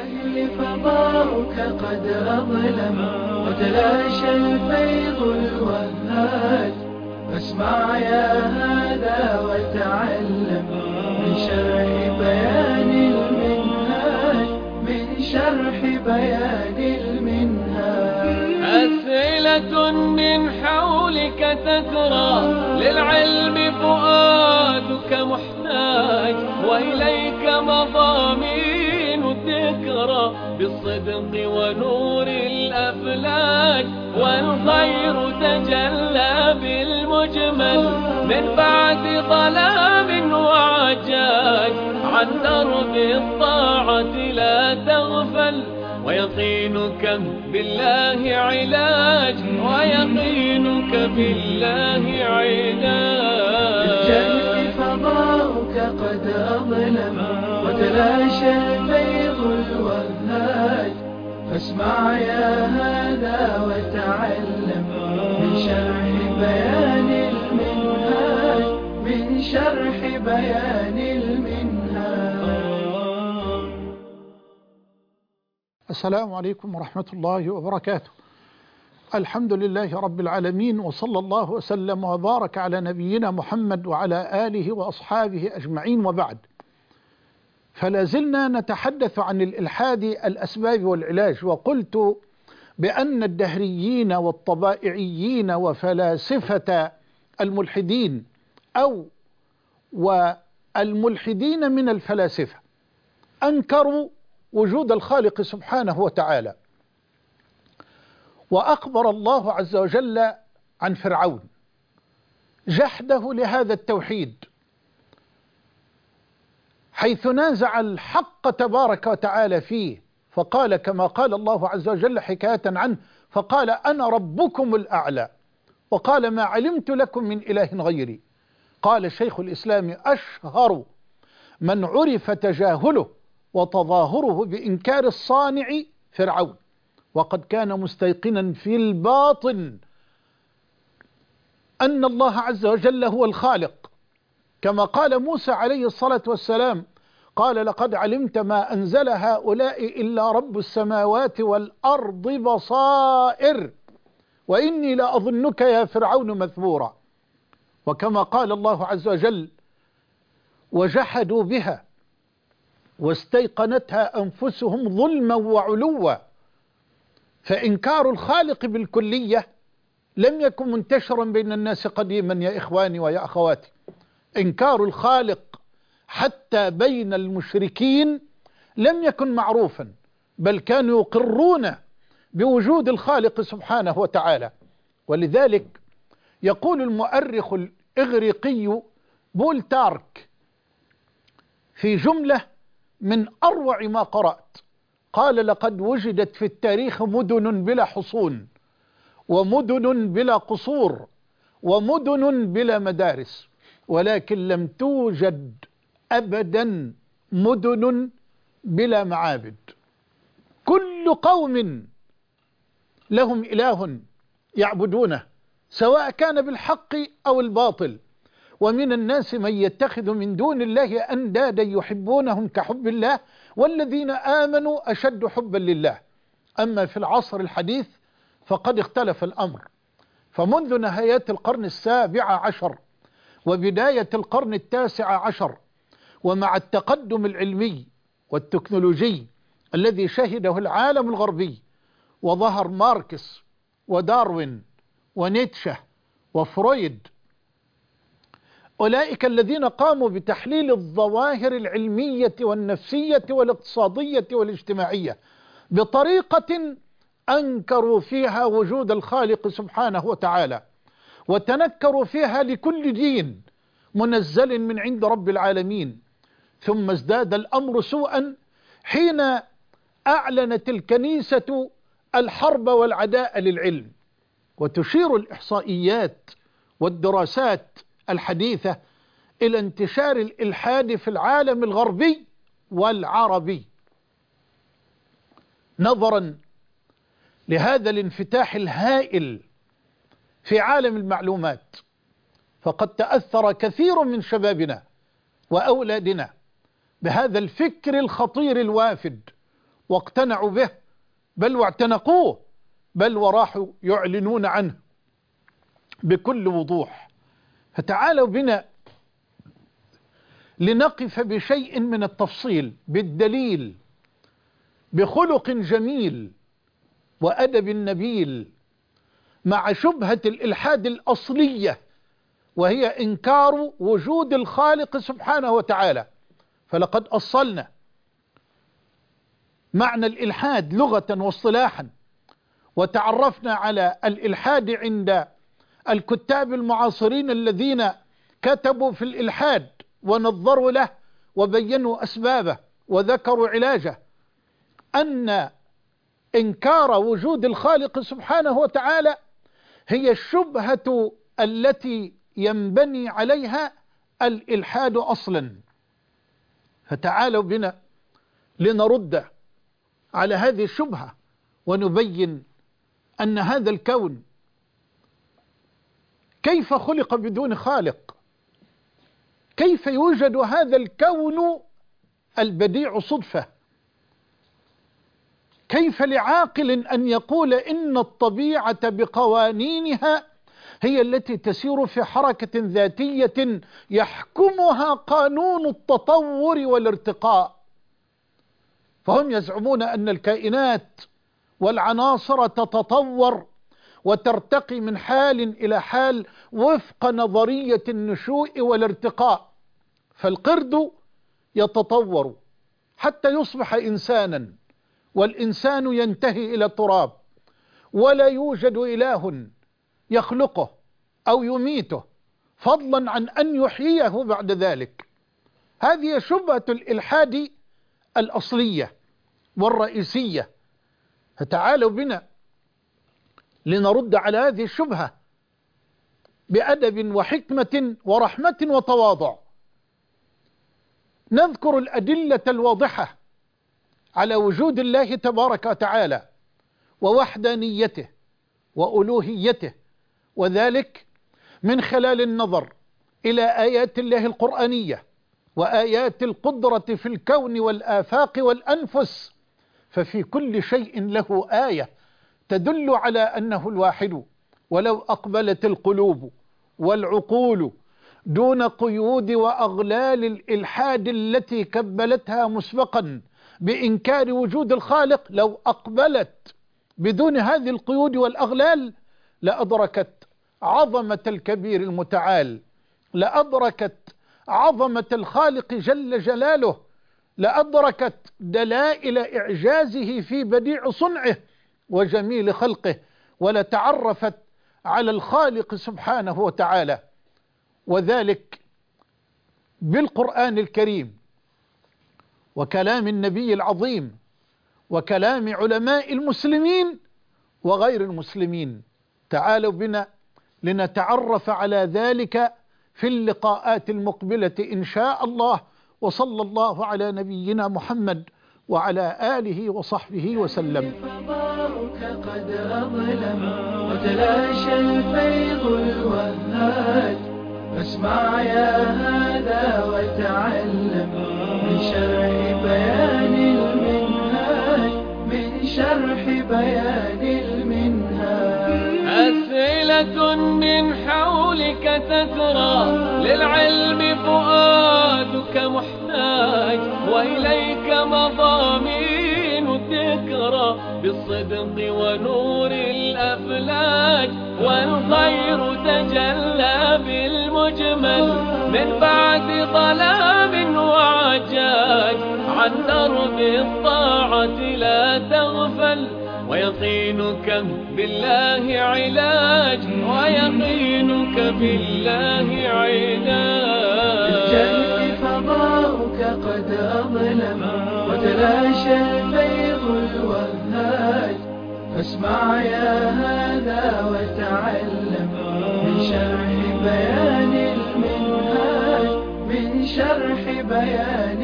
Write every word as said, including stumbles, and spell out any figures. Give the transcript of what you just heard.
الجهل فضاؤك قد أظلم وتلاشى الفيض الوهاج، فاسمع يا هذا وتعلم من شرح بيان المنهاج، من شرح بيان المنهاج. أسئلة من حولك تترى، للعلم فؤادك محتاج، وإليك مضامين تكرى بالصدق ونور الأفلاك، والخير تجلى بالمجمل من بعد ظلام وعجاج، عن درب الطاعة لا تغفل، ويقينك بالله علاج، ويقينك بالله علاج. الجهل فضاؤك قد أظلم وتلاشى الفيض الوهاج، فاسمع يا هذا وتعلم من شرح بيان المنهاج، من شرح بيان المنهاج. السلام عليكم ورحمة الله وبركاته. الحمد لله رب العالمين، وصلى الله وسلم وبارك على نبينا محمد وعلى آله وأصحابه أجمعين، وبعد. فلا زلنا نتحدث عن الإلحاد الأسباب والعلاج، وقلت بأن الدهريين والطبائعيين وفلاسفة الملحدين أو والملحدين من الفلاسفة أنكروا وجود الخالق سبحانه وتعالى. وأخبر الله عز وجل عن فرعون جحده لهذا التوحيد، حيث نازع الحق تبارك وتعالى فيه، فقال كما قال الله عز وجل حكاية عنه، فقال أنا ربكم الأعلى، وقال ما علمت لكم من إله غيري. قال شيخ الإسلام أشهر من عرف تجاهله وتظاهره بإنكار الصانع فرعون، وقد كان مستيقنا في الباطن أن الله عز وجل هو الخالق، كما قال موسى عليه الصلاة والسلام، قال لقد علمت ما أنزل هؤلاء إلا رب السماوات والأرض بصائر وإني لأظنك يا فرعون مثبورا. وكما قال الله عز وجل وجحدوا بها واستيقنتها أنفسهم ظلما وعلوا. فإنكار الخالق بالكلية لم يكن منتشرا بين الناس قديما يا إخواني ويا أخواتي. إنكار الخالق حتى بين المشركين لم يكن معروفا، بل كانوا يقرون بوجود الخالق سبحانه وتعالى. ولذلك يقول المؤرخ الإغريقي بولتارك في جملة من أروع ما قرأت، قال لقد وجدت في التاريخ مدن بلا حصون، ومدن بلا قصور، ومدن بلا مدارس، ولكن لم توجد أبدا مدن بلا معابد. كل قوم لهم إله يعبدونه، سواء كان بالحق أو الباطل. ومن الناس من يتخذ من دون الله أندادا يحبونهم كحب الله، والذين آمنوا أشد حبا لله. أما في العصر الحديث فقد اختلف الأمر، فمنذ نهاية القرن السابع عشر وبداية القرن التاسع عشر، ومع التقدم العلمي والتكنولوجي الذي شهده العالم الغربي، وظهر ماركس وداروين ونيتشه وفرويد، أولئك الذين قاموا بتحليل الظواهر العلمية والنفسية والاقتصادية والاجتماعية بطريقة أنكروا فيها وجود الخالق سبحانه وتعالى، وتنكروا فيها لكل دين منزل من عند رب العالمين. ثم ازداد الأمر سوءا حين أعلنت الكنيسة الحرب والعداء للعلم. وتشير الإحصائيات والدراسات الحديثة إلى انتشار الإلحاد في العالم الغربي والعربي. نظرا لهذا الانفتاح الهائل في عالم المعلومات، فقد تأثر كثير من شبابنا وأولادنا بهذا الفكر الخطير الوافد، واقتنعوا به، بل واعتنقوه، بل وراحوا يعلنون عنه بكل وضوح. فتعالوا بنا لنقف بشيء من التفصيل بالدليل، بخلق جميل وأدب نبيل، مع شبهة الإلحاد الأصلية، وهي إنكار وجود الخالق سبحانه وتعالى. فلقد أصلنا معنى الإلحاد لغة واصطلاحا، وتعرفنا على الإلحاد عند الكتاب المعاصرين الذين كتبوا في الإلحاد ونظروا له وبينوا أسبابه وذكروا علاجه، أن إنكار وجود الخالق سبحانه وتعالى هي الشبهة التي ينبني عليها الإلحاد أصلا. فتعالوا بنا لنرد على هذه الشبهة ونبين أن هذا الكون كيف خلق بدون خالق؟ كيف يوجد هذا الكون البديع صدفة؟ كيف لعاقل أن يقول إن الطبيعة بقوانينها هي التي تسير في حركة ذاتية يحكمها قانون التطور والارتقاء؟ فهم يزعمون أن الكائنات والعناصر تتطور وترتقي من حال إلى حال وفق نظرية النشوء والارتقاء. فالقرد يتطور حتى يصبح إنسانا، والإنسان ينتهي إلى التراب، ولا يوجد إله يخلقه أو يميته، فضلا عن أن يحييه بعد ذلك. هذه شبهة الإلحاد الأصلية والرئيسية. فتعالوا بنا لنرد على هذه الشبهة بأدب وحكمة ورحمة وتواضع. نذكر الأدلة الواضحة على وجود الله تبارك وتعالى ووحدانيته وألوهيته، وذلك من خلال النظر إلى آيات الله القرآنية وآيات القدرة في الكون والآفاق والأنفس. ففي كل شيء له آية تدل على أنه الواحد. ولو أقبلت القلوب والعقول دون قيود وأغلال الإلحاد التي كبلتها مسبقا بإنكار وجود الخالق، لو أقبلت بدون هذه القيود والأغلال لأدركت عظمة الكبير المتعال، لأدركت عظمة الخالق جل جلاله، لأدركت دلائل إعجازه في بديع صنعه وجميل خلقه، ولتعرفت على الخالق سبحانه وتعالى، وذلك بالقرآن الكريم وكلام النبي العظيم وكلام علماء المسلمين وغير المسلمين. تعالوا بنا لنتعرف على ذلك في اللقاءات المقبلة إن شاء الله. وصلى الله على نبينا محمد وعلى آله وصحبه وسلم. فضاؤك قد أظلم وتلاشى الفيض الوهاج، فاسمع يا هذا وتعلم من شرح بيان المنهاج، من شرح بيان المنهاج. أسئلة من حولك تترى، للعلم فؤادك محتاج، وإليك مضامين تكرى بالصدق ونور الأفلاج. والخير تجلى بالمجمل من بعد ظلام وعجاج، عن درب الطاعة لا تغفل، ويقينك بالله علاج، ويقينك بالله علاج. الجنة فضاؤك قد أظلم وتلاشى الفيض الوهاج، فاسمع يا هذا وتعلم من شرح بيان المنهاج، من شرح بيان